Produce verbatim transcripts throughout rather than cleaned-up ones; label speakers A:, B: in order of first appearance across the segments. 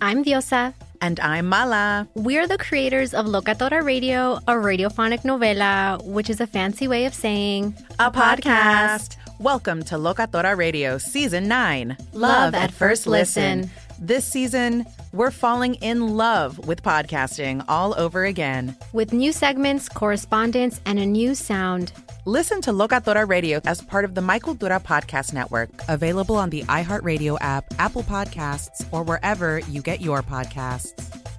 A: I'm Diosa.
B: And I'm Mala.
A: We're the creators of Locatora Radio, a radiophonic novela, which is a fancy way of saying
B: a, a podcast. podcast. Welcome to Locatora Radio Season nine.
A: Love, love at, at First listen. listen.
B: This season, we're falling in love with podcasting all over again.
A: With new segments, correspondence, and a new sound.
B: Listen to Locatora Radio as part of the My Cultura Podcast Network. Available on the iHeartRadio app, Apple Podcasts, or wherever you get your podcasts.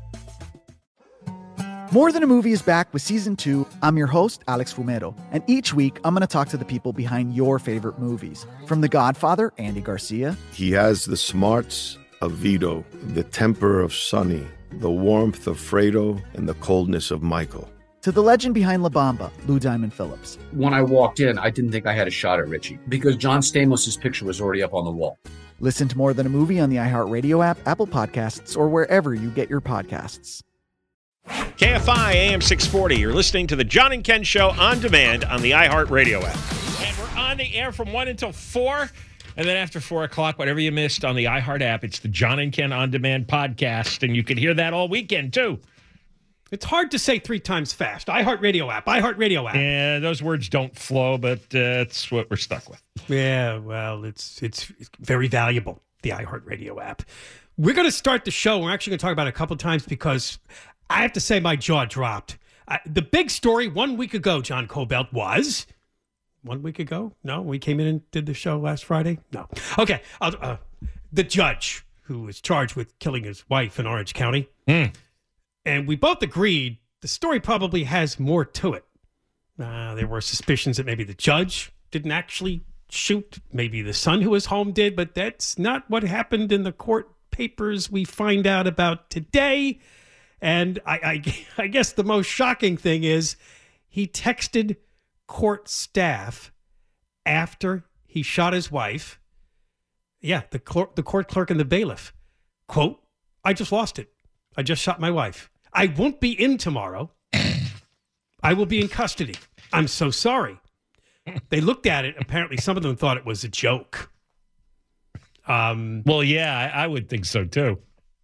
C: More Than a Movie is back with Season two. I'm your host, Alex Fumero. And each week, I'm going to talk to the people behind your favorite movies. From The Godfather, Andy Garcia.
D: He has the smarts of Vito, the temper of Sonny, the warmth of Fredo, and the coldness of Michael.
C: To the legend behind La Bamba, Lou Diamond Phillips.
E: When I walked in, I didn't think I had a shot at Richie because John Stamos' picture was already up on the wall.
C: Listen to More Than a Movie on the iHeartRadio app, Apple Podcasts, or wherever you get your podcasts.
F: K F I A M six forty. You're listening to the John and Ken Show on demand on the iHeartRadio app. And we're on the air from one until four. And then after four o'clock, whatever you missed on the iHeart app, it's the John and Ken On Demand podcast. And you can hear that all weekend, too.
G: It's hard to say three times fast. iHeartRadio app, iHeartRadio app.
F: Yeah, those words don't flow, but uh, it's what we're stuck with.
G: Yeah, well, it's it's very valuable, the iHeartRadio app. We're going to start the show. We're actually going to talk about it a couple times because I have to say my jaw dropped. Uh, the big story one week ago, John Cobelt, was... One week ago? No, we came in and did the show last Friday? No. Okay, uh, uh, the judge who was charged with killing his wife in Orange County.
F: Mm.
G: And we both agreed the story probably has more to it. Uh, there were suspicions that maybe the judge didn't actually shoot. Maybe the son who was home did, but that's not what happened in the court papers we find out about today. And I, I, I guess the most shocking thing is he texted court staff after he shot his wife. Yeah, the, cl- the court clerk and the bailiff. Quote, I just lost it. I just shot my wife. I won't be in tomorrow. I will be in custody. I'm so sorry. They looked at it. Apparently, some of them thought it was a joke. Um,
F: well, yeah, I, I would think so, too.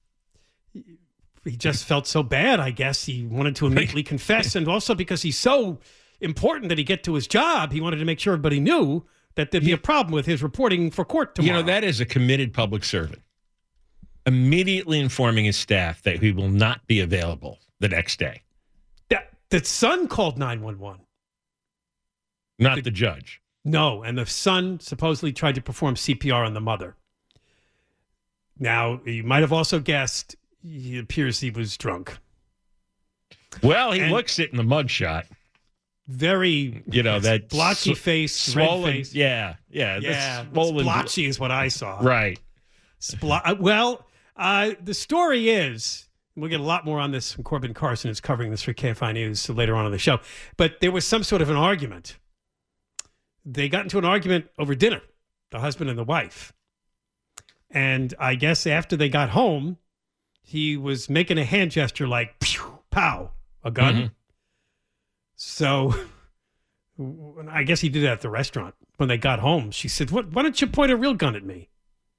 G: He just felt so bad, I guess. He wanted to immediately confess. And also because he's so important that he get to his job, he wanted to make sure everybody knew that there'd be a problem with his reporting for court tomorrow.
F: You know, that is a committed public servant. Immediately informing his staff that he will not be available the next day.
G: That the son called nine one one.
F: Not
G: the,
F: the judge.
G: No, and the son supposedly tried to perform C P R on the mother. Now, you might have also guessed, it appears he was drunk.
F: Well, he
G: and
F: looks it in the mugshot.
G: Very,
F: you know, that
G: blotchy
F: sw-
G: face,
F: swollen
G: red face.
F: Yeah, yeah,
G: yeah.
F: Swollen,
G: blotchy is what I saw.
F: Right.
G: Spl- well, uh, the story is, we'll get a lot more on this from Corbin Carson, who's covering this for K F I News later on in the show. But there was some sort of an argument. They got into an argument over dinner, the husband and the wife. And I guess after they got home, he was making a hand gesture like, pew, pow, a gun. Mm-hmm. So I guess he did that at the restaurant. When they got home, she said, "What? Why don't you point a real gun at me?"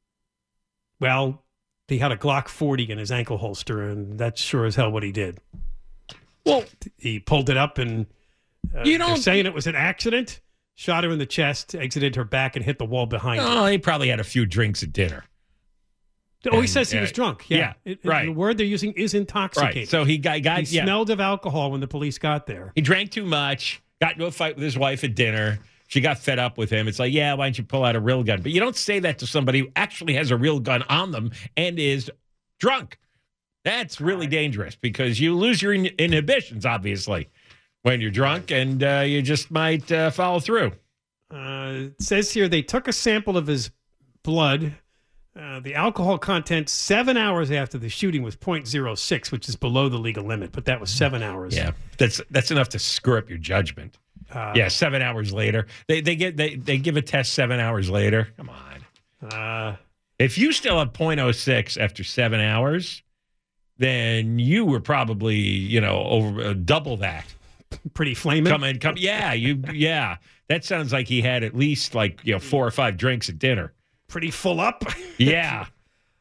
G: Well, he had a Glock forty in his ankle holster, and that's sure as hell what he did.
F: Well,
G: he pulled it up, and uh,
F: you don't
G: they're saying it was an accident. Shot her in the chest, exited her back, and hit the wall behind her.
F: Oh, he probably had a few drinks at dinner.
G: Oh, he and, says he uh, was drunk. Yeah,
F: yeah
G: it,
F: right.
G: The word they're using is intoxicated.
F: Right. So he got, got
G: he
F: yeah.
G: smelled of alcohol when the police got there.
F: He drank too much, got into a fight with his wife at dinner. She got fed up with him. It's like, yeah, why don't you pull out a real gun? But you don't say that to somebody who actually has a real gun on them and is drunk. That's really dangerous because you lose your in- inhibitions, obviously, when you're drunk, and uh, you just might uh, follow through.
G: Uh, it says here they took a sample of his blood. Uh, the alcohol content seven hours after the shooting was zero point zero six, which is below the legal limit, but that was seven hours.
F: Yeah, that's that's enough to screw up your judgment. Uh, yeah, seven hours later. They they get they, they give a test seven hours later. Come on.
G: Uh,
F: if you still have zero point zero six after seven hours, then you were probably, you know, over uh, double that.
G: Pretty flaming.
F: Come in, come. Yeah, you. Yeah, that sounds like he had at least like you know four or five drinks at dinner.
G: Pretty full up.
F: Yeah.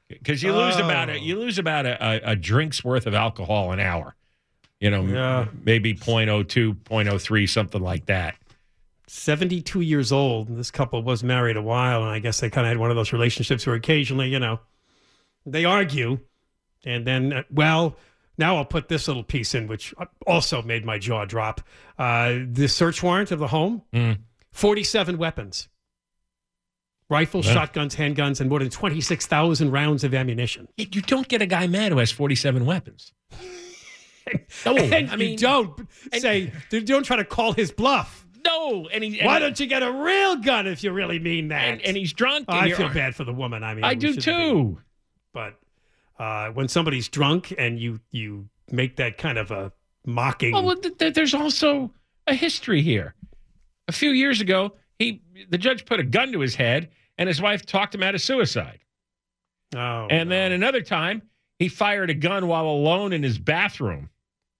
F: because you lose
G: Oh.
F: about a, you lose about a, a, a drink's worth of alcohol an hour. You know,
G: Yeah.
F: maybe point oh two, point oh three, something like that.
G: seventy-two years old. This couple was married a while, and I guess they kind of had one of those relationships where occasionally, you know, they argue, and then, uh, well, now I'll put this little piece in, which also made my jaw drop. Uh, the search warrant of the home,
F: Mm.
G: forty-seven weapons. Rifles,
F: Yeah.
G: shotguns, handguns, and more than twenty-six thousand rounds of ammunition.
F: You don't get a guy mad who has forty-seven weapons. No,
G: and
F: I mean,
G: you don't say, you don't try to call his bluff.
F: no, and he, and
G: Why
F: he-
G: don't you get a real gun if you really mean that?
F: and, and he's drunk.
G: Oh,
F: and
G: I
F: you're-
G: feel bad for the woman. I mean,
F: I
G: we
F: do
G: shouldn't
F: too.
G: be- But uh, when somebody's drunk and you you make that kind of a mocking,
F: Well, th- th- there's also a history here. A few years ago, he the judge put a gun to his head, and his wife talked him out of suicide.
G: oh,
F: And
G: no.
F: then another time, he fired a gun while alone in his bathroom.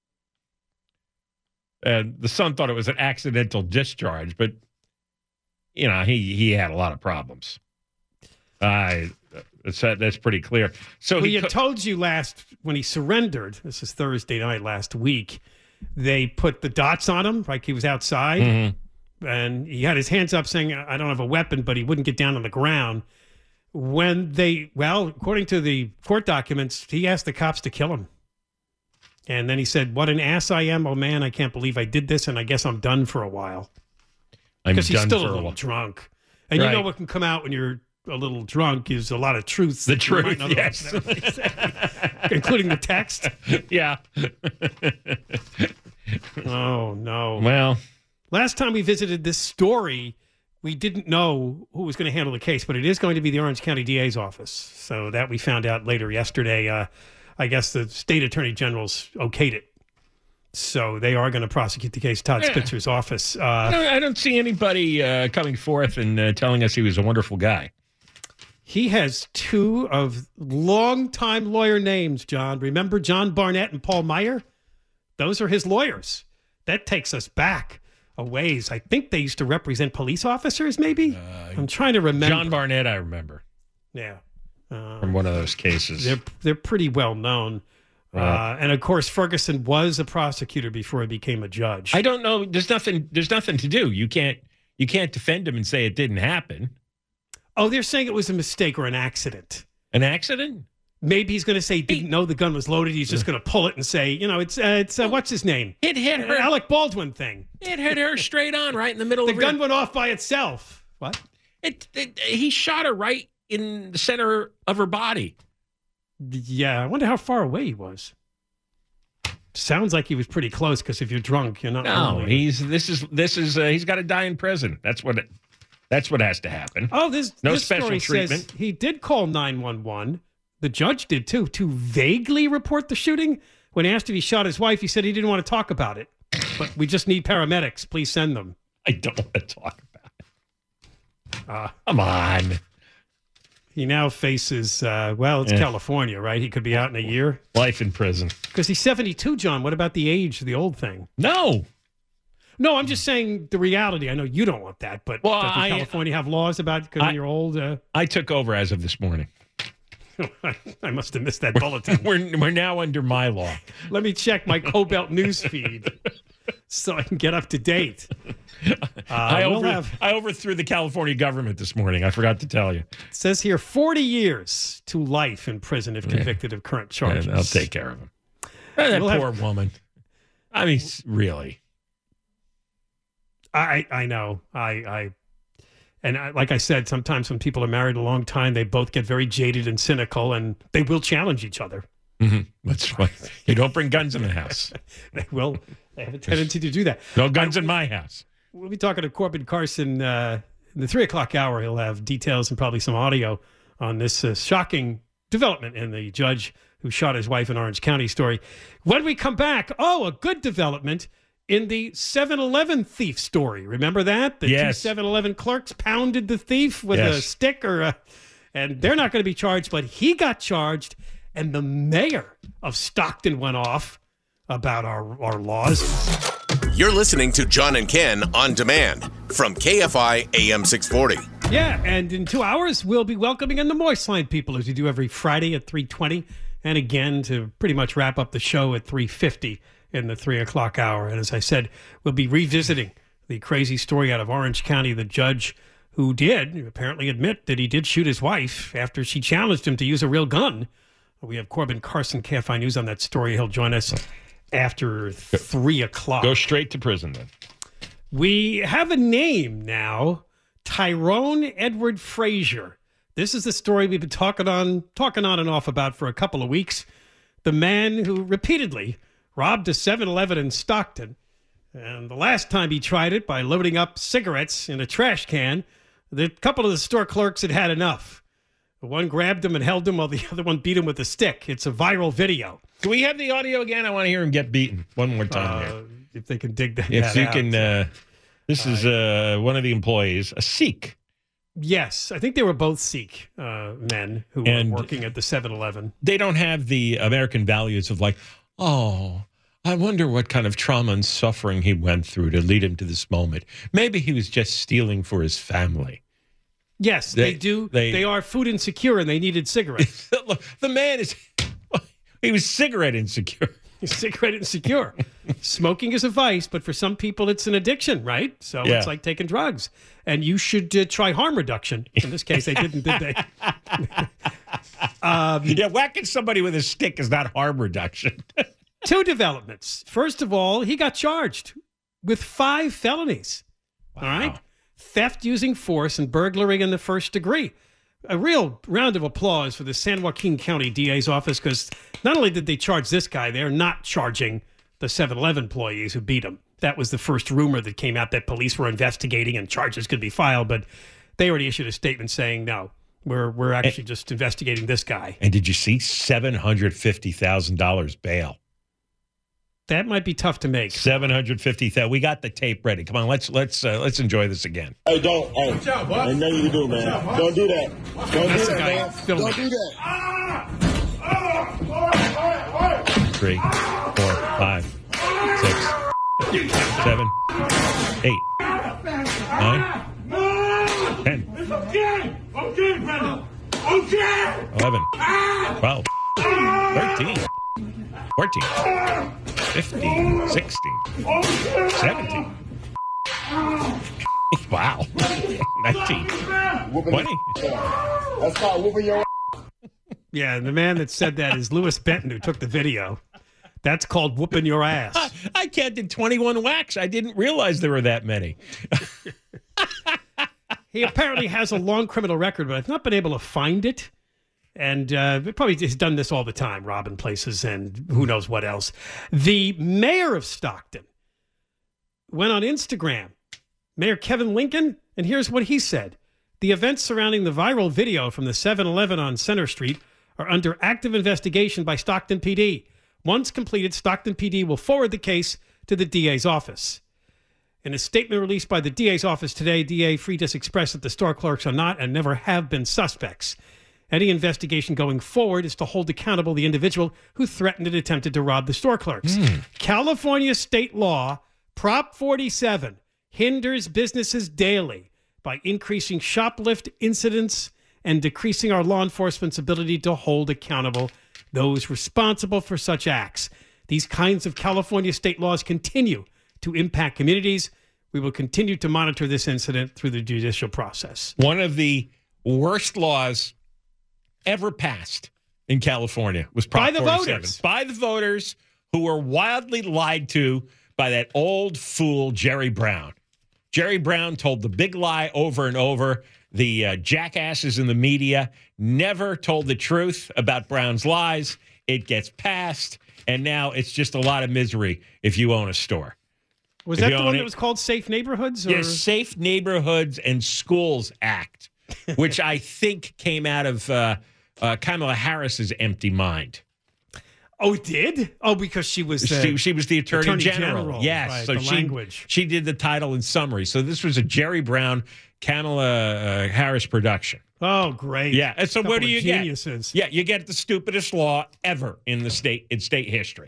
F: And the son thought it was an accidental discharge, but you know he he had a lot of problems. I that's that's pretty clear. So
G: well,
F: he
G: you
F: co-
G: told you last when he surrendered. This is Thursday night last week. They put the dots on him, like he was outside,
F: Mhm.
G: and he had his hands up, saying, "I don't have a weapon," but he wouldn't get down on the ground. When they, well, according to the court documents, he asked the cops to kill him. And then he said, "What an ass I am. Oh, man, I can't believe I did this, and I guess I'm done for a while."
F: I'm
G: Because he's
F: done
G: still
F: for
G: a
F: a
G: little
F: while.
G: drunk. And you know
F: Right.
G: what can come out when you're a little drunk is a lot of truths.
F: The
G: that you might
F: truth,
G: not
F: yes.
G: otherwise say, including the text.
F: Yeah.
G: Oh, no.
F: Well,
G: Last time we visited this story, we didn't know who was going to handle the case, but it is going to be the Orange County D A's office. So that we found out later yesterday. Uh, I guess the state attorney general's okayed it. So they are going to prosecute the case. Todd
F: Yeah.
G: Spitzer's office.
F: I
G: Uh,
F: don't, I don't see anybody uh, coming forth and uh, telling us he was a wonderful guy.
G: he has two of longtime lawyer names, John. Remember John Barnett and Paul Meyer? Those are his lawyers. That takes us back a ways. I think they used to represent police officers, maybe? I'm trying to remember.
F: John Barnett, I remember
G: Yeah. Uh,
F: from one of those cases.
G: they're, they're pretty well known. Uh, and of course, Ferguson was a prosecutor before he became a judge.
F: I don't know. There's nothing. There's nothing to do. You can't. You can't defend him and say it didn't happen.
G: oh, they're saying it was a mistake or an accident.
F: An accident?
G: Maybe he's going to say he didn't know the gun was loaded. He's just going to pull it and say, you know, it's uh, it's uh, what's his name?
F: It hit
G: An
F: her.
G: Alec Baldwin thing.
F: It hit her straight on, right in the middle
G: The
F: of her.
G: gun went off by itself. What?
F: It, it, he shot her right in the center of her body.
G: Yeah, I wonder how far away he was. Sounds like he was pretty close because if you're drunk, you're not.
F: No,
G: normally-
F: he's. This is. This is. Uh, he's got to die in prison. That's what. It, that's what has to happen.
G: Oh, this
F: No
G: this
F: special
G: story
F: treatment.
G: says he did call nine one one. The judge did too, to vaguely report the shooting. When asked if he shot his wife, he said he didn't want to talk about it. But we just need paramedics. Please send them.
F: I don't want to talk about it.
G: Uh,
F: Come on.
G: he now faces, uh, well, it's
F: Yeah.
G: California, right? He could be out in a year.
F: Life in prison.
G: Because he's seventy-two, John. What about the age, the old thing?
F: No.
G: No, I'm just saying the reality. I know you don't want that, but
F: Well,
G: doesn't
F: I-
G: California have laws about because
F: I-
G: you're old? Uh,
F: I took over as of this morning.
G: I must have missed that bulletin.
F: We're we're now under my law.
G: Let me check my Cobalt news feed so I can get up to date. Uh,
F: I
G: we'll
F: over,
G: have,
F: I overthrew the California government this morning. I forgot to tell you.
G: it says here forty years to life in prison if convicted of current charges.
F: And I'll take care of him. That
G: We'll have-
F: poor woman. I mean, really.
G: I I know. I I and I, like I said, sometimes when people are married a long time, they both get very jaded and cynical, and they will challenge each other.
F: Mm-hmm. That's why you don't bring guns in the house.
G: They will. They have a tendency to do that.
F: No guns in my house.
G: We'll be talking to Corbin Carson uh, in the three o'clock hour. He'll have details and probably some audio on this uh, shocking development in the judge who shot his wife in Orange County story. When we come back, oh, a good development in the seven eleven thief story. Remember that? The
F: Yes.
G: two seven eleven clerks pounded the thief with a
F: Yes.
G: stick or a, and they're not going to be charged, but he got charged, and the mayor of Stockton went off about our, our laws.
H: You're listening to John and Ken on demand from K F I A M six forty.
G: Yeah, and in two hours, we'll be welcoming in the Moist Line people as we do every Friday at three twenty, and again to pretty much wrap up the show at three fifty in the three o'clock hour. And as I said, we'll be revisiting the crazy story out of Orange County, the judge who did apparently admit that he did shoot his wife after she challenged him to use a real gun. We have Corbin Carson, K F I News, on that story. He'll join us after three o'clock.
F: Go straight to prison then.
G: We have a name now, Tyrone Edward Frazier. This is the story we've been talking on, talking on and off about for a couple of weeks. The man who repeatedly robbed a seven eleven in Stockton. And the last time he tried it by loading up cigarettes in a trash can, the couple of the store clerks had had enough. One grabbed him and held him while the other one beat him with a stick. It's a viral video.
F: Can we have the audio again? I want to hear him get beaten one more time
G: Uh,
F: here.
G: if they can dig that,
F: If
G: that
F: you
G: out.
F: can, uh, this is uh, one of the employees, a Sikh.
G: Yes, I think they were both Sikh uh, men who
F: And-
G: were working at the seven eleven.
F: They don't have the American values of like, oh, I wonder what kind of trauma and suffering he went through to lead him to this moment. Maybe he was just stealing for his family.
G: Yes, they,
F: They-
G: do.
F: they-
G: They, are food insecure and they needed cigarettes.
F: Look, the man is, he was cigarette insecure.
G: Cigarette insecure. Smoking is a vice, but for some people it's an addiction, right? So
F: Yeah.
G: it's like taking drugs. And you should uh, try harm reduction. In this case, they didn't, did they? um,
F: Yeah, whacking somebody with a stick is not harm reduction.
G: Two developments. First of all, he got charged with five felonies. All right? Theft using force and burglary in the first degree. A real round of applause for the San Joaquin County D A's office, because not only did they charge this guy, they're not charging the seven eleven employees who beat him. That was the first rumor that came out that police were investigating and charges could be filed, but they already issued a statement saying, no, we're we're actually just investigating this guy.
F: And did you see seven hundred fifty thousand dollars bail?
G: That might be tough to make.
F: seven hundred fifty thousand. We got the tape ready. Come on, let's let's uh, let's enjoy this again.
H: Hey, don't. Hey, ain't nothing you can do, man. Don't do that. Don't
G: That's
H: do
G: the
H: that,
G: guy
H: man.
G: filming.
H: Don't do that.
F: Three, four, five, six, seven, eight, nine, ten, eleven, twelve, thirteen, fourteen, fifteen, sixteen, seventeen. Wow. nineteen,
H: Whooping
F: twenty.
H: That's called whooping your ass.
G: Yeah, and the man that said that is Lewis Benton, who took the video. That's called whooping your ass.
F: I counted twenty-one whacks. I didn't realize there were that many.
G: He apparently has a long criminal record, but I've not been able to find it. And uh, probably has done this all the time, robbing places and who knows what else. The mayor of Stockton went on Instagram, Mayor Kevin Lincoln, and here's what he said. The events surrounding the viral video from the seven eleven on Center Street are under active investigation by Stockton P D. Once completed, Stockton P D will forward the case to the D A's office. In a statement released by the D A's office today, D A Freitas expressed that the store clerks are not and never have been suspects. Any investigation going forward is to hold accountable the individual who threatened and attempted to rob the store clerks.
F: Mm.
G: California state law, Prop forty-seven, hinders businesses daily by increasing shoplift incidents and decreasing our law enforcement's ability to hold accountable those responsible for such acts. These kinds of California state laws continue to impact communities. We will continue to monitor this incident through the judicial process.
F: One of the worst laws ever passed in California was Prop
G: By the
F: forty-seven.
G: voters.
F: By the voters who were wildly lied to by that old fool, Jerry Brown. Jerry Brown told the big lie over and over. The uh, jackasses in the media never told the truth about Brown's lies. It gets passed, and now it's just a lot of misery if you own a store.
G: Was
F: If
G: that
F: you
G: the
F: own
G: one
F: it-
G: that was called Safe Neighborhoods? Or?
F: Yes, Safe Neighborhoods and Schools Act, which I think came out of uh, uh, Kamala Harris's empty mind.
G: Oh, it did? Oh, because she was the,
F: she, she was the Attorney,
G: Attorney
F: General.
G: General,
F: Yes,
G: right,
F: so
G: the
F: she
G: language.
F: she did the title and summary. So this was a Jerry Brown, Kamala uh, Harris production.
G: Oh, great.
F: Yeah, and so
G: Couple
F: what do
G: of
F: you
G: geniuses.
F: get? Yeah, you get the stupidest law ever in the state in state history.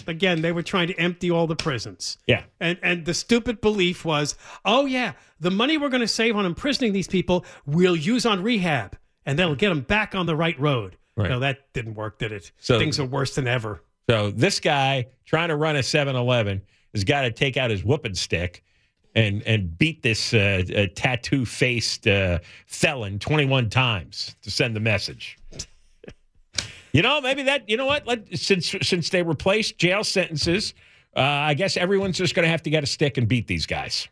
G: Again, they were trying to empty all the prisons.
F: Yeah.
G: And and the stupid belief was, oh, yeah, the money we're going to save on imprisoning these people, we'll use on rehab, and that'll get them back on the right road.
F: Right.
G: No, that didn't work, did it?
F: So-
G: Things are worse than ever.
F: So this guy trying to run a seven eleven has got to take out his whooping stick and and beat this uh, uh, tattoo-faced uh, felon twenty-one times to send the message. You know, maybe that, you know what, Let, since since they replaced jail sentences, uh, I guess everyone's just going to have to get a stick and beat these guys.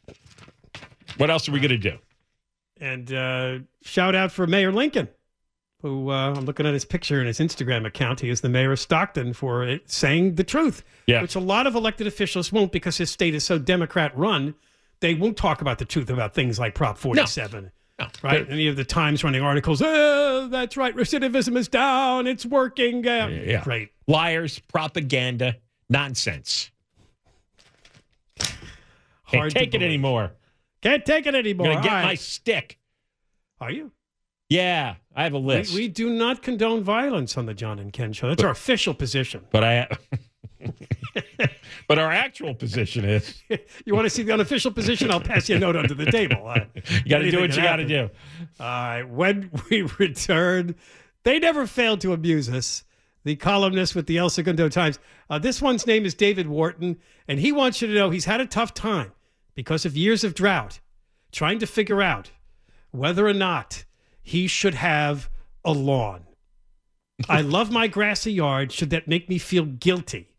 F: What else are we going to do?
G: And uh, shout out for Mayor Lincoln, who uh, I'm looking at his picture in his Instagram account. He is the mayor of Stockton for it, saying the truth,
F: Yeah.
G: which a lot of elected officials won't because his state is so Democrat-run. They won't talk about the truth about things like Prop forty-seven.
F: No.
G: Right? Any of the Times running articles, oh, that's right, recidivism is down, it's working. Uh,
F: Yeah.
G: Great.
F: Liars, propaganda, nonsense. Can't
G: Hard to
F: take it
G: believe.
F: anymore.
G: Can't take it anymore.
F: I'm going to get
G: All
F: my
G: right.
F: stick.
G: Are you?
F: Yeah, I have a
G: We,
F: list.
G: we do not condone violence on the John and Ken show. That's our official position.
F: But I, but our actual position is
G: You want to see the unofficial position? I'll pass you a note under the table. Uh,
F: you got to do
G: anything
F: what
G: can
F: you got to
G: happen.
F: do.
G: All right. When we return, they never failed to amuse us. The columnist with the El Segundo Times. Uh, this one's name is David Wharton, and he wants you to know he's had a tough time because of years of drought, trying to figure out whether or not he should have a lawn. I love my grassy yard. Should that make me feel guilty?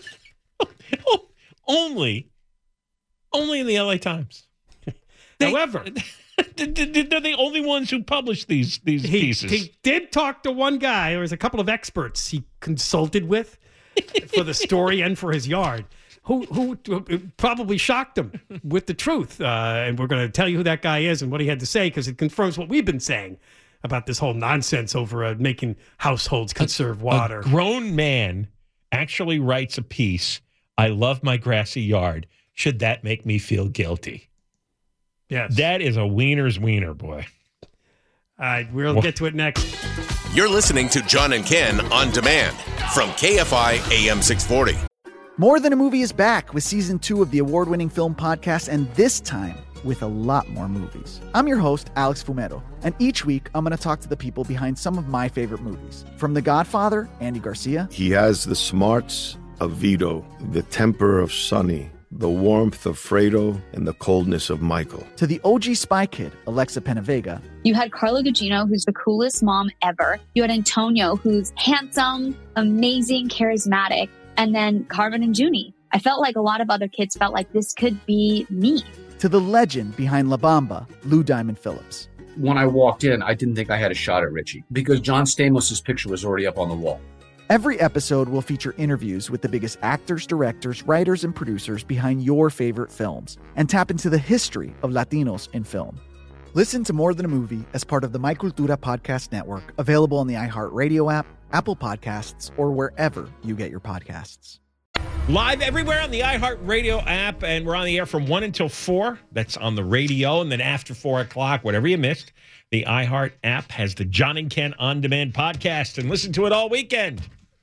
F: Oh, only, only in the L A Times. They-
G: However,
F: They're the only ones who publish these these
G: he,
F: pieces.
G: he did talk to one guy. There was a couple of experts he consulted with for the story and for his yard, who who probably shocked him with the truth. Uh, and we're going to tell you who that guy is and what he had to say because it confirms what we've been saying about this whole nonsense over uh, making households conserve water.
F: A grown man actually writes a piece. I love my grassy yard. Should that make me feel guilty?
G: Yes.
F: That is a wiener's wiener, boy.
G: All right, we'll get to it next.
I: You're listening to John and Ken on demand from K F I A M six forty.
C: More Than a Movie is back with season two of the award-winning film podcast, and this time with a lot more movies. I'm your host, Alex Fumero, and each week I'm going to talk to the people behind some of my favorite movies. From The Godfather, Andy Garcia,
D: He has the smarts of Vito, the temper of Sonny, the warmth of Fredo, and the coldness of Michael.
C: to the O G Spy Kid, Alexa Penavega,
J: You had Carla Gugino, who's the coolest mom ever. You had Antonio, who's handsome, amazing, charismatic. And then Carmen and Junie. I felt like a lot of other kids felt like this could be me.
C: to the legend behind La Bamba, Lou Diamond Phillips.
E: When I walked in, I didn't think I had a shot at Richie because John Stamos' picture was already up on the wall.
C: Every episode will feature interviews with the biggest actors, directors, writers, and producers behind your favorite films and tap into the history of Latinos in film. Listen to More Than a Movie as part of the My Cultura Podcast Network, available on the iHeartRadio app, Apple Podcasts, or wherever you get your podcasts.
F: Live everywhere on the iHeartRadio app, and we're on the air from one until four. That's on the radio, and then after four o'clock, whatever you missed, the iHeart app has the John and Ken On Demand podcast, and listen to it all weekend.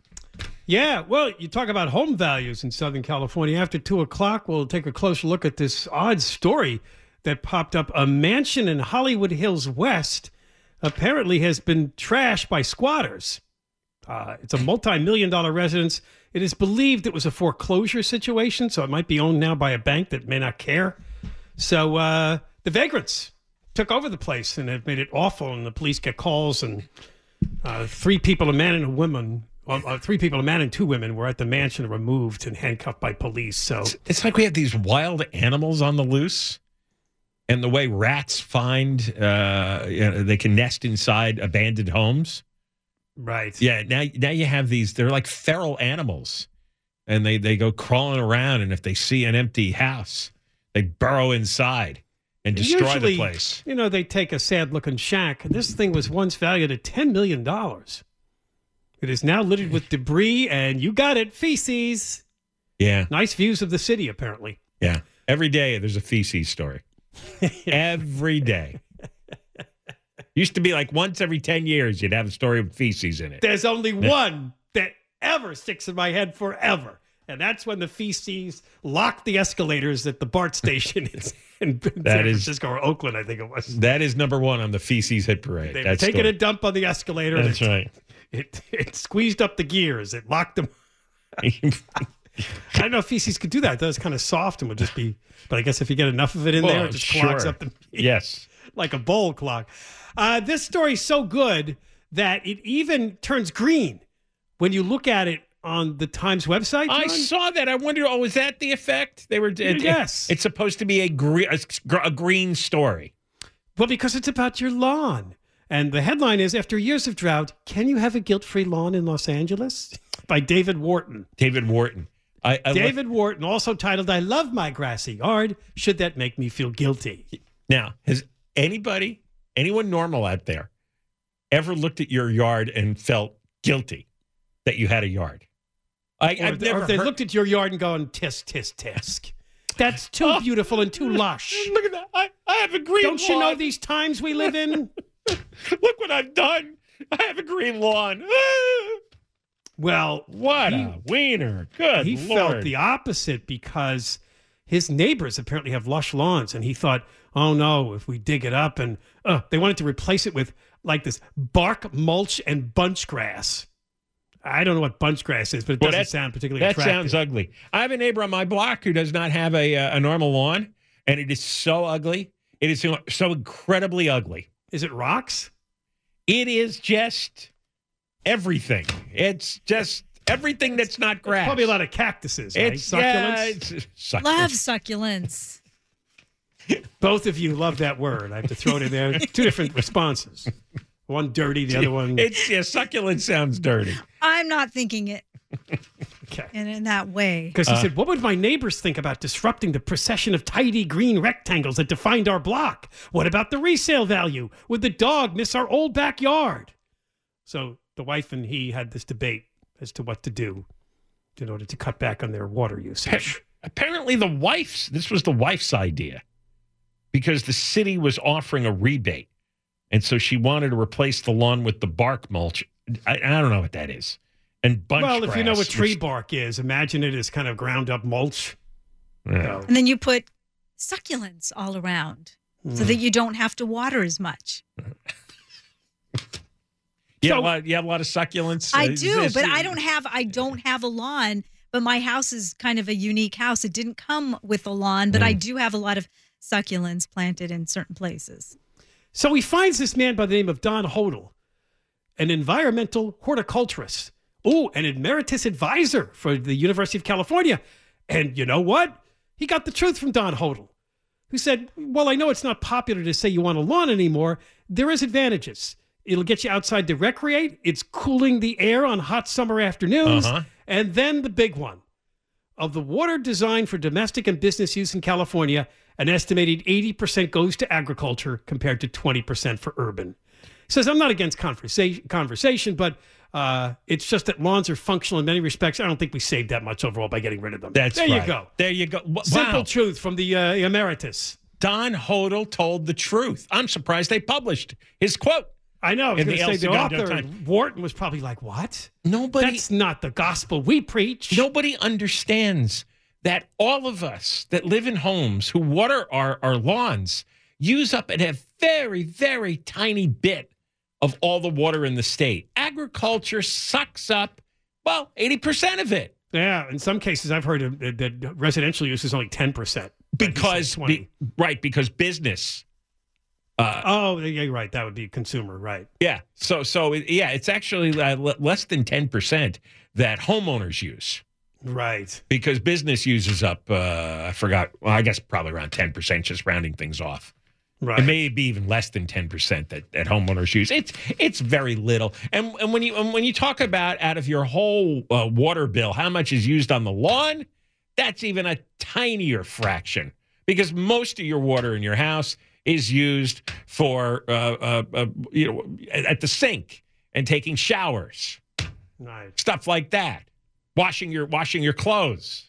G: Yeah, well, you talk about home values in Southern California. After two o'clock, we'll take a closer look at this odd story that popped up. A mansion in Hollywood Hills West apparently has been trashed by squatters. Uh, it's a multi-million dollar residence. It is believed it was a foreclosure situation, so it might be owned now by a bank that may not care. So uh, the vagrants took over the place and have made it awful, and the police get calls, and uh, three people, a man and a woman, well, uh, three people, a man and two women, were at the mansion removed and handcuffed by police. So
F: It's like we have these wild animals on the loose, and the way rats find, uh, you know, they can nest inside abandoned homes.
G: right.
F: Yeah, now now you have these, they're like feral animals, and they, they go crawling around, and if they see an empty house, they burrow inside and destroy
G: Usually,
F: the place.
G: You know, they take a sad-looking shack. This thing was once valued at ten million dollars. It is now littered with debris, and you got it, feces.
F: Yeah,
G: Nice views of the city, apparently.
F: yeah. Every day there's a feces story. Every day. Used to be like once every ten years you'd have a story with feces in it.
G: There's only one that ever sticks in my head forever. And that's when the feces locked the escalators at the BART station in, in San
F: That is-
G: Francisco or Oakland, I think it was.
F: That is number one on the feces hit parade.
G: They were
F: That's
G: taking
F: the-
G: a dump on the escalator. and
F: That's
G: it,
F: right.
G: It, it squeezed up the gears. It locked them. I don't know if feces could do that. That was kind of soft and would just be, but I guess if you get enough of it in
F: Well,
G: there, it just clogs
F: sure.
G: up the
F: Yes.
G: like a bowl clog. Uh, this story's so good that it even turns green when you look at it on the Times website.
F: I
G: John.
F: saw that. I wonder, oh, is that the effect? They were. It,
G: Yes.
F: It, it's supposed to be a, gre- a, a green story.
G: Well, because it's about your lawn. And the headline is, after years of drought, can you have a guilt-free lawn in Los Angeles? By David Wharton.
F: David Wharton. I, I
G: David Wharton, also titled, I Love My Grassy Yard. Should that make me feel guilty?
F: Now, has anybody, anyone normal out there, ever looked at your yard and felt guilty that you had a yard? I,
G: Or,
F: I've
G: if,
F: never
G: or if they
F: heard-
G: look at your yard and going, tisk, tisk, tisk. That's too beautiful and too lush.
F: Look at that. I, I have a green
G: Don't you know
F: lawn.
G: these times we live in?
F: Look what I've done. I have a green lawn.
G: Well,
F: What
G: he,
F: a wiener. Good
G: he
F: Lord.
G: felt the opposite because his neighbors apparently have lush lawns, and he thought, oh no, if we dig it up, and uh, they wanted to replace it with like this bark mulch and bunch grass. I don't know what bunch grass is, but it
F: Well,
G: doesn't
F: that-
G: sound particularly
F: That
G: attractive.
F: sounds ugly. I have a neighbor on my block who does not have a, uh, a normal lawn, and it is so ugly. It is so, so incredibly ugly.
G: Is it rocks?
F: It is just everything. It's just everything that's not grass.
G: Probably a lot of cactuses, right?
F: It's,
G: Succulents.
F: yeah, it's succulents.
K: Love succulents.
G: Both of you love that word. I have to throw it in there. Two different responses. One dirty, the other one.
F: It's yeah, succulent sounds dirty.
K: I'm not thinking it
G: Okay.
K: in, in that way.
G: Because he said, what would my neighbors think about disrupting the procession of tidy green rectangles that defined our block? What about the resale value? Would the dog miss our old backyard? So the wife and he had this debate as to what to do in order to cut back on their water usage.
F: Apparently, the wife's this was the wife's idea because the city was offering a rebate, and so she wanted to replace the lawn with the bark mulch. I, I don't know what that is. And bunch
G: Well, if you know
F: grass,
G: what tree
F: which-
G: bark is, imagine it as kind of ground up mulch.
F: Yeah.
G: So,
K: And then you put succulents all around so that you don't have to water as much.
F: You, have
G: So-
F: a lot, you have a lot of succulents.
K: I
F: Uh,
K: do,
F: this-
K: but I don't have I don't have a lawn. But my house is kind of a unique house. It didn't come with a lawn, but I do have a lot of succulents planted in certain places.
G: so he finds this man by the name of Don Hodel, an environmental horticulturist. Oh, an emeritus advisor for the University of California. And you know what? He got the truth from Don Hodel, who said, well, I know it's not popular to say you want a lawn anymore. There is advantages. It'll get you outside to recreate. It's cooling the air on hot summer afternoons.
F: Uh-huh.
G: And then the big one. Of the water designed for domestic and business use in California, an estimated eighty percent goes to agriculture compared to twenty percent for urban. He says, I'm not against conversation, conversation but uh, it's just that lawns are functional in many respects. I don't think we saved that much overall by getting rid of them.
F: That's
G: there
F: right.
G: you go.
F: There you go. W-
G: Simple
F: wow.
G: truth from the uh, emeritus.
F: Don Hodel told the truth. I'm surprised they published his quote.
G: I know. I was
F: In
G: going
F: the
G: to say
F: El
G: the
F: Segundo
G: author,
F: Times.
G: Wharton, was probably like, what?
F: Nobody,
G: That's not the gospel we preach.
F: nobody understands that all of us that live in homes who water our, our lawns use up a very, very tiny bit of all the water in the state. Agriculture sucks up, well, eighty percent of it.
G: Yeah, in some cases, I've heard of, that that residential use is only ten percent.
F: Because,
G: twenty.
F: be, right, because business. Uh,
G: Oh, yeah, you're right. That would be consumer, right?
F: yeah. So, so it- yeah, it's actually uh, l- less than ten percent that homeowners use
G: Right.
F: because business uses up, uh, I forgot, well, I guess probably around ten percent, just rounding things off.
G: Right.
F: It may be even less than ten percent that, that homeowners use. It's it's very little. And and when you and when you talk about out of your whole uh, water bill, how much is used on the lawn, that's even a tinier fraction because most of your water in your house is used for uh, uh, uh, you know at the sink and taking showers,
G: Right.
F: stuff like that, washing your washing your clothes.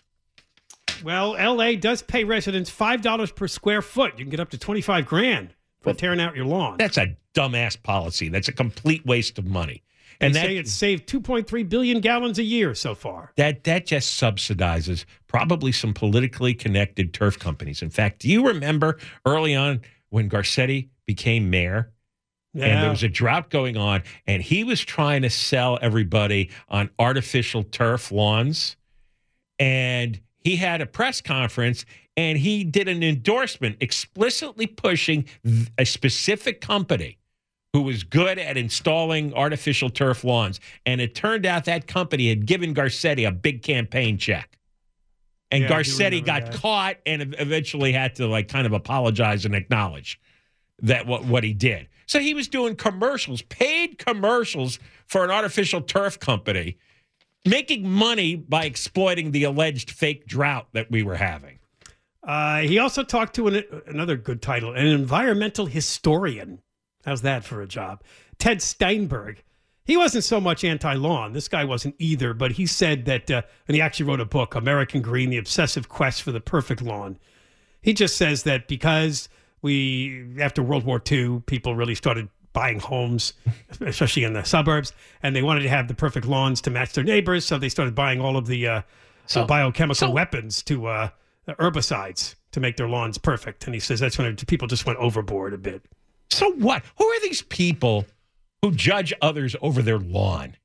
G: Well, L A does pay residents five dollars per square foot. You can get up to twenty-five grand for
F: Well,
G: tearing out your lawn.
F: That's a dumbass policy. That's a complete waste of money.
G: They
F: And
G: say
F: that,
G: it's saved two point three billion gallons a year so far.
F: that that just subsidizes probably some politically connected turf companies. In fact, do you remember early on when Garcetti became mayor?
G: Yeah.
F: And there was a drought going on, and he was trying to sell everybody on artificial turf lawns. And he had a press conference, and he did an endorsement explicitly pushing a specific company who was good at installing artificial turf lawns. And it turned out that company had given Garcetti a big campaign check. And
G: Yeah, I do
F: Garcetti
G: remember
F: got
G: that.
F: caught and eventually had to like kind of apologize and acknowledge that what, what he did. So he was doing commercials, paid commercials for an artificial turf company, making money by exploiting the alleged fake drought that we were having.
G: Uh, he also talked to an, another good title, an environmental historian. How's that for a job? Ted Steinberg. He wasn't so much anti-lawn. This guy wasn't either, but he said that, uh, and he actually wrote a book, American Green, The Obsessive Quest for the Perfect Lawn. He just says that because we, after World War Two, people really started buying homes, especially in the suburbs, and they wanted to have the perfect lawns to match their neighbors, so they started buying all of the uh,
F: So-
G: uh, biochemical
F: so-
G: weapons to uh, herbicides to make their lawns perfect. And he says that's when people just went overboard a bit.
F: So what? Who are these people who judge others over their lawn?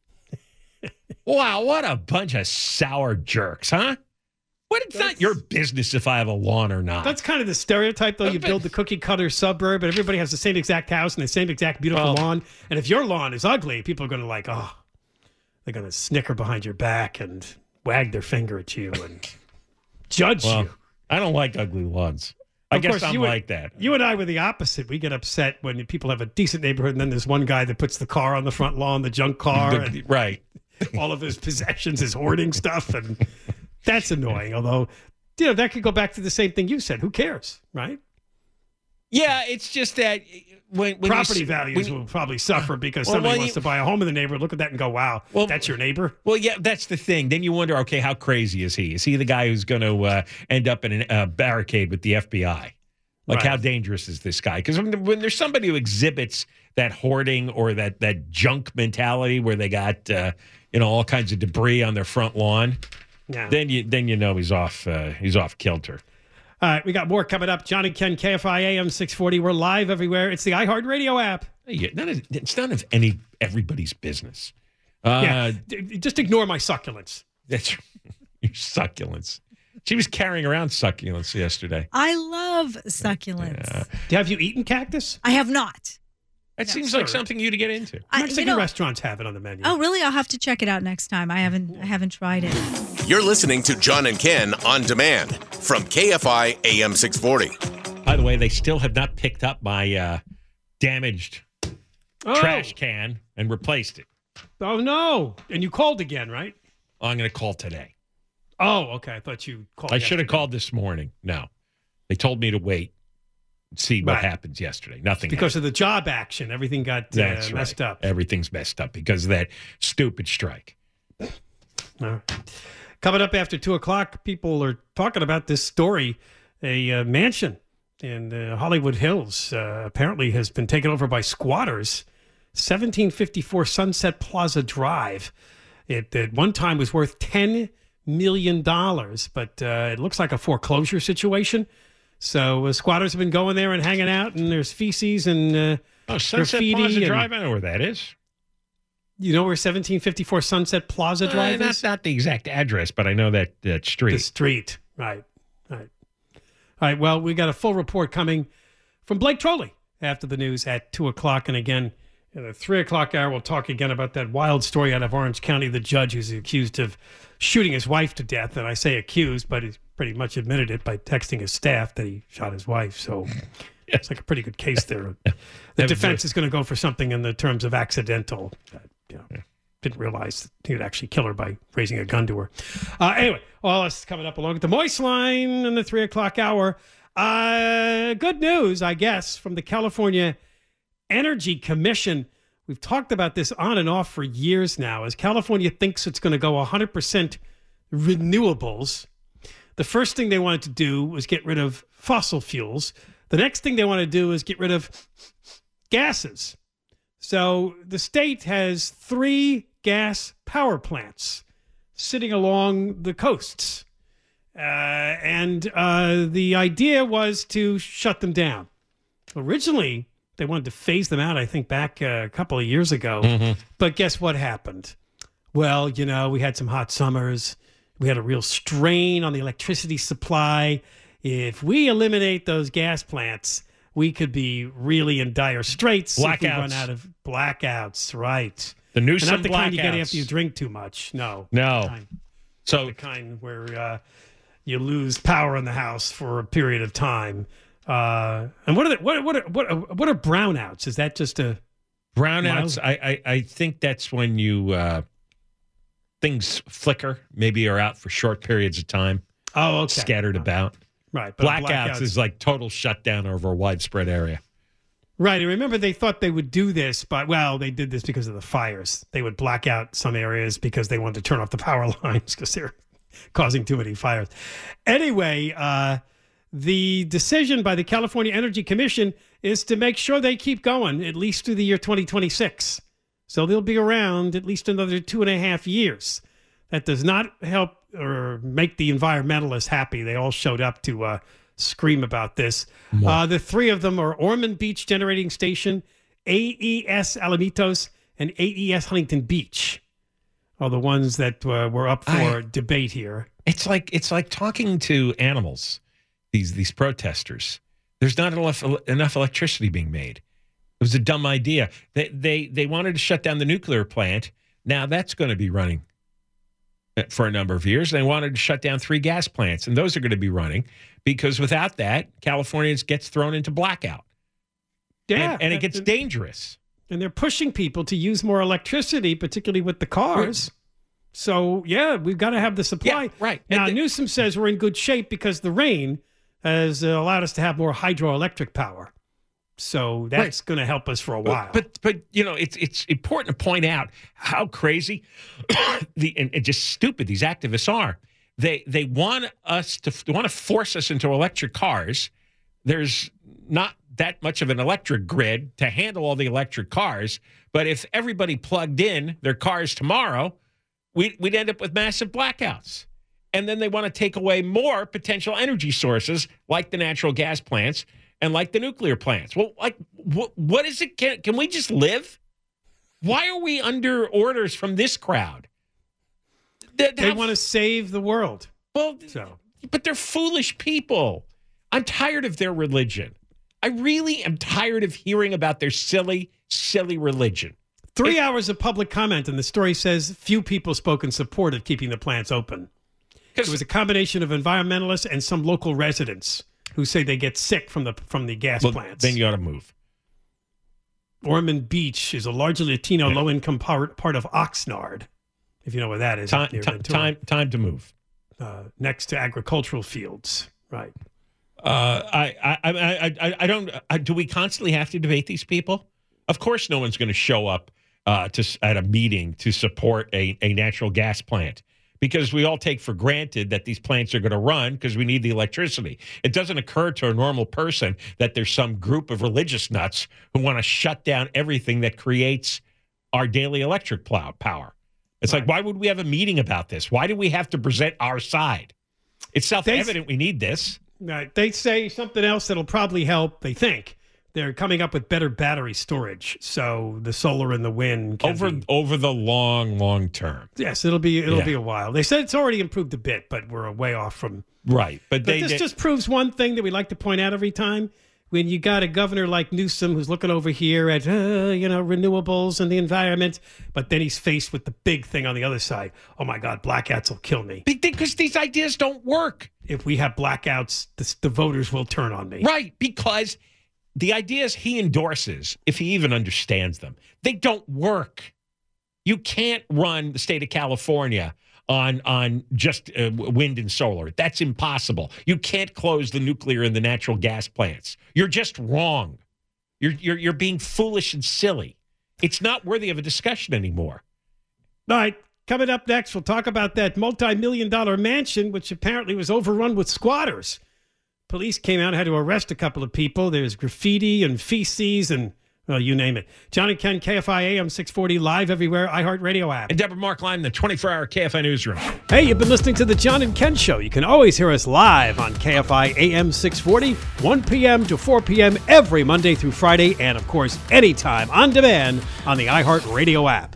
F: Wow, what a bunch of sour jerks, huh? What? It's not your business if I have a lawn or not.
G: That's kind of the stereotype, though. You build the cookie cutter suburb, and everybody has the same exact house and the same exact beautiful
F: Well-
G: lawn. And if your lawn is ugly, people are going to like, oh, they're going to snicker behind your back and wag their finger at you and judge
F: Well,
G: you.
F: I don't like ugly lawns. I
G: Of
F: guess
G: course,
F: I'm
G: you and-
F: like that.
G: You and I were the opposite. We get upset when people have a decent neighborhood, and then there's one guy that puts the car on the front lawn, the junk car,
F: The-
G: and
F: right.
G: all of his possessions, his hoarding stuff, and that's annoying. Although, you know, that could go back to the same thing you said. Who cares, right?
F: Yeah, it's just that when, when
G: Property
F: you,
G: values
F: when you-
G: will probably suffer because
F: Well,
G: somebody
F: when
G: wants
F: you-
G: to buy a home in the neighborhood, look at that and go, wow,
F: Well-
G: that's your neighbor?
F: Well, yeah, that's the thing. Then you wonder, okay, how crazy is he? Is he the guy who's going to uh, end up in a uh, barricade with the F B I? Like,
G: Right.
F: how dangerous is this guy? Because when, when there's somebody who exhibits that hoarding or that that junk mentality where they got uh, you know all kinds of debris on their front lawn,
G: Yeah.
F: then you then you know he's off uh, he's off kilter.
G: All right, we got more coming up. John and Ken, K F I A M six forty. We're live everywhere. It's the iHeartRadio app.
F: Hey, none of, it's none of any everybody's business. Uh,
G: yeah, D- just ignore my succulents.
F: That's your succulents. She was carrying around succulents yesterday.
K: I love succulents.
G: Have you eaten cactus?
K: I have not.
F: That
K: No,
F: seems like
G: sir.
F: something you to get into.
K: I- you
G: Mexican
K: know-
G: restaurants have it on the menu.
K: Oh, really? I'll have to check it out next time. I haven't. I haven't tried it.
I: You're listening to John and Ken on demand from K F I A M six forty.
F: By the way, they still have not picked up my uh, damaged
G: Oh.
F: trash can and replaced it.
G: Oh, no. And you called again, right?
F: I'm going to call today.
G: Oh, okay. I thought you called.
F: I should have
G: yesterday.
F: called this morning. No. They told me to wait and see what
G: Right.
F: happens yesterday. Nothing
G: Because
F: happened.
G: of the job action. Everything got uh,
F: That's
G: messed
F: right.
G: up.
F: Everything's messed up because of that stupid strike.
G: All right. Coming up after two o'clock, people are talking about this story. A uh, mansion in uh, Hollywood Hills uh, apparently has been taken over by squatters. seventeen fifty-four Sunset Plaza Drive. It at one time was worth ten million dollars, but uh, it looks like a foreclosure situation. So uh, squatters have been going there and hanging out, and there's feces and uh,
F: Oh, Sunset
G: graffiti
F: Plaza
G: and-
F: Drive. I know where that is.
G: You know where seventeen fifty-four Sunset Plaza
F: Uh,
G: Drive
F: not,
G: is?
F: not the exact address, but I know that, that street.
G: The street. Right. Right. All right. Well, we got a full report coming from Blake Trolley after the news at two o'clock. And again, in the three o'clock hour, we'll talk again about that wild story out of Orange County, the judge who's accused of shooting his wife to death. And I say accused, but he's pretty much admitted it by texting his staff that he shot his wife. So it's like a pretty good case there. The defense is going to go for something in the terms of accidental. That, you know, didn't realize that he would actually kill her by raising a gun to her. Uh, anyway, all this coming up along with the Moist Line in the three o'clock hour. Uh, good news, I guess, from the California Energy Commission. We've talked about this on and off for years now. As California thinks it's going to go one hundred percent renewables, the first thing they wanted to do was get rid of fossil fuels. The next thing they want to do is get rid of gases. So the state has three gas power plants sitting along the coasts. Uh, and uh, the idea was to shut them down. Originally, they wanted to phase them out, I think, back uh, a couple of years ago.
F: Mm-hmm.
G: But guess what happened? Well, you know, we had some hot summers. We had a real strain on the electricity supply. If we eliminate those gas plants, we could be really in dire straits.
F: Blackouts.
G: If we run out of blackouts, right.
F: The new
G: And not the kind you get
F: blackouts.
G: after you drink too much. No.
F: No.
G: The kind,
F: So
G: the kind where uh, you lose power in the house for a period of time. Uh, and what are the, what what are, what are, what are brownouts? Is that just a
F: brownouts, I, I I think that's when you uh, things flicker, maybe are out for short periods of time.
G: Oh, okay.
F: Scattered
G: Oh.
F: about.
G: Right. But
F: Blackouts,
G: blackouts
F: is like total shutdown over a widespread area.
G: Right. And remember, they thought they would do this, but, well, they did this because of the fires. They would black out some areas because they wanted to turn off the power lines because they're causing too many fires. Anyway, uh, the decision by the California Energy Commission is to make sure they keep going at least through the year twenty twenty-six. So they'll be around at least another two and a half years. That does not help or make the environmentalists happy. They all showed up to uh, scream about this. Uh, the three of them are Ormond Beach Generating Station, A E S Alamitos, and A E S Huntington Beach are the ones that uh, were up for
F: I-
G: debate here.
F: It's like it's like talking to animals. These these protesters. There's not enough enough electricity being made. It was a dumb idea. They they they wanted to shut down the nuclear plant. Now that's going to be running for a number of years. They wanted to shut down three gas plants, and those are going to be running because without that, California gets thrown into blackout.
G: Yeah,
F: and, and it gets
G: and,
F: dangerous.
G: And they're pushing people to use more electricity, particularly with the cars. So, yeah, we've got to have the supply.
F: Yeah, right.
G: Now,
F: And the-
G: Newsom says we're in good shape because the rain has uh, allowed us to have more hydroelectric power. So that's going to help us for a while.
F: But but you know it's it's important to point out how crazy the and, and just stupid these activists are. They they want us to they want to force us into electric cars. There's not that much of an electric grid to handle all the electric cars. But if everybody plugged in their cars tomorrow, we'd, we'd end up with massive blackouts. And then they want to take away more potential energy sources like the natural gas plants and like the nuclear plants. Well, like, what, what is it? Can, can we just live? Why are we under orders from this crowd?
G: They, they want to save the world.
F: Well,
G: so.
F: But they're foolish people. I'm tired of their religion. I really am tired of hearing about their silly, silly religion.
G: Three it, hours of public comment, and the story says few people spoke in support of keeping the plants open. It was a combination of environmentalists and some local residents who say they get sick from the from the gas
F: well,
G: plants.
F: Then you ought to move.
G: Ormond Beach is a largely Latino yeah. low-income part, part of Oxnard, if you know where that is.
F: Time, time, time, time to move.
G: Uh, next to agricultural fields, right?
F: Uh, I, I, I, I, I don't. I, do we constantly have to debate these people? Of course, no one's going to show up uh, to at a meeting to support a, a natural gas plant because we all take for granted that these plants are going to run because we need the electricity. It doesn't occur to a normal person that there's some group of religious nuts who want to shut down everything that creates our daily electric plow power. It's right. like, why would we have a meeting about this? Why do we have to present our side? It's self-evident we need this.
G: Right. They say something else that'll probably help. They think they're coming up with better battery storage, so the solar and the wind can
F: over
G: be,
F: over the long, long term.
G: Yes, it'll be it'll
F: yeah.
G: be a while. They said it's already improved a bit, but we're way off from
F: right. But,
G: but
F: they,
G: this
F: they,
G: just proves one thing that we like to point out every time. When you got a governor like Newsom who's looking over here at, uh, you know, renewables and the environment, but then he's faced with the big thing on the other side. Oh, my God, blackouts will kill me.
F: Because these ideas don't work.
G: If we have blackouts, the, the voters will turn on me.
F: Right, because the ideas he endorses, if he even understands them, they don't work. You can't run the state of California on on just uh, wind and solar. That's impossible. You can't close the nuclear and the natural gas plants. You're just wrong. You're you're you're being foolish and silly. It's not worthy of a discussion anymore.
G: All right, coming up next, we'll talk about that multi-million dollar mansion, which apparently was overrun with squatters. Police came out and had to arrest a couple of people. There's graffiti and feces and Well, you name it. John and Ken, K F I A M six forty, live everywhere, iHeartRadio app.
F: And Deborah Markline in the twenty-four hour K F I newsroom.
G: Hey, you've been listening to the John and Ken Show. You can always hear us live on K F I A M six forty, one p.m. to four p.m. every Monday through Friday, and of course, anytime on demand on the iHeartRadio app.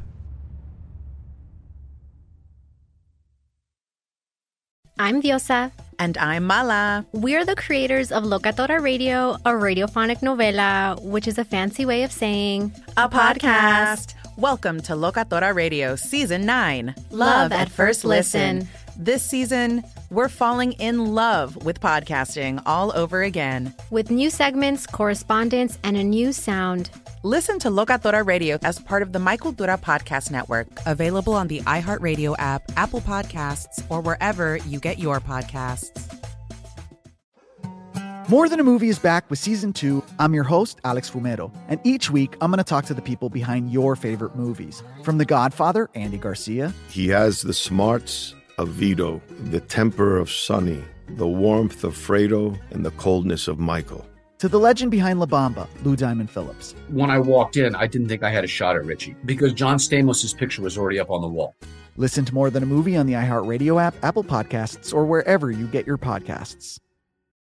A: I'm Diosa.
B: And I'm Mala.
A: We're the creators of Locatora Radio, a radiophonic novela, which is a fancy way of saying
B: a podcast. Welcome to Locatora Radio Season nine.
A: Love at First Listen.
B: This season, we're falling in love with podcasting all over again.
A: With new segments, correspondence, and a new sound.
B: Listen to Locatora Radio as part of the My Cultura Podcast Network, available on the iHeartRadio app, Apple Podcasts, or wherever you get your podcasts.
C: More Than a Movie is back with Season two. I'm your host, Alex Fumero, and each week I'm going to talk to the people behind your favorite movies. From The Godfather, Andy Garcia.
D: He has the smarts of Vito, the temper of Sonny, the warmth of Fredo, and the coldness of Michael.
C: To the legend behind La Bamba, Lou Diamond Phillips.
E: When I walked in, I didn't think I had a shot at Richie because John Stamos' picture was already up on the wall.
C: Listen to More Than a Movie on the iHeartRadio app, Apple Podcasts, or wherever you get your podcasts.